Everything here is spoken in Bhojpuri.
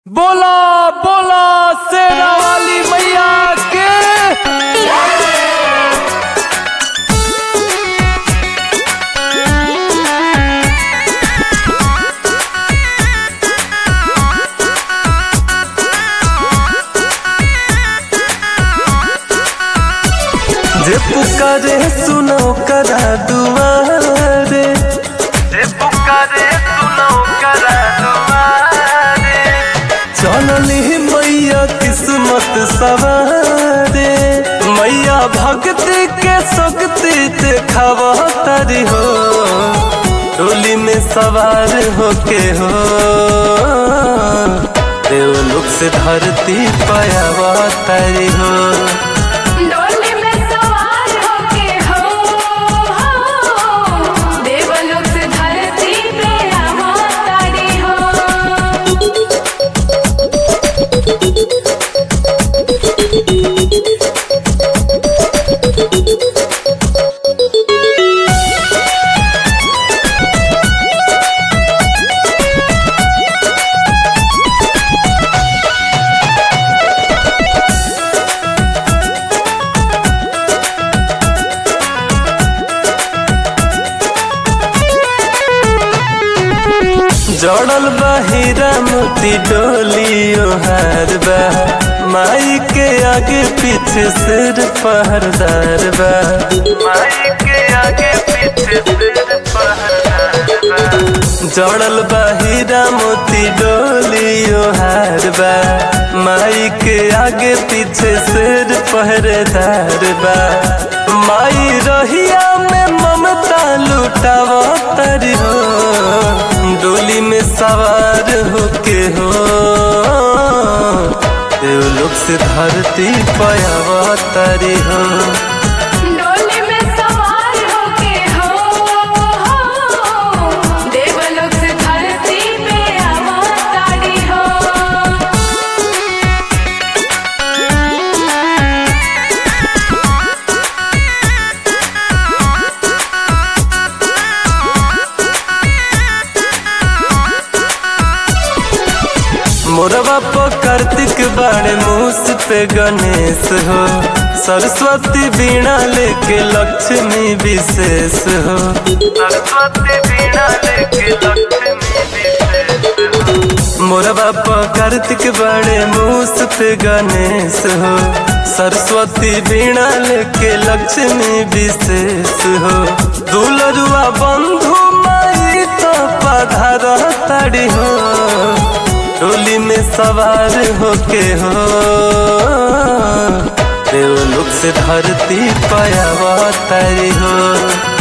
बोला बोला शेरा वाली मैया के। जे पुकारे सुनो करा दुआरे, जे पुकारे सुनो करा दुआरे, चलली मैया किस्मत सवारे। मैया भक्ति के शक्ति देखावा तारी हो, डोली में सवार होके हो, देवलोक से धरती पायावा तारी हो। जड़ल बा हीरा मोती डोली ओहार बा, माई के आगे पीछे सिर पहरदार बा, माई के आगे पीछे सिर पहरदार बा। जड़ल बा हीरा मोती डोली ओहार बा, माई के आगे पीछे सिर पहरेदार बा। माई रहिया में ममता लुटावा तारी हो, डोली में सवार होके हो, देवलोक से धरती पायावा तारी हो। डोली में सवार होके हो, देवलोक से धरती पे आवा तारी हो। मोरवा पर कार्तिक बाड़े मूस पे गणेश हो, सरस्वती बीणा लेके लक्ष्मी विशेष हो, सरस्वती बीणा लेके लक्ष्मी विशेष हो। मोरवा पर कार्तिक बाड़े मूस पे गणेश हो, सरस्वती बीणा लेके लक्ष्मी विशेष हो। दुलरुआ बंधु माई तो पधार ताड़ी हो, डोली में सवार होके हो, देवलोक से धरती पायावा तारी हो।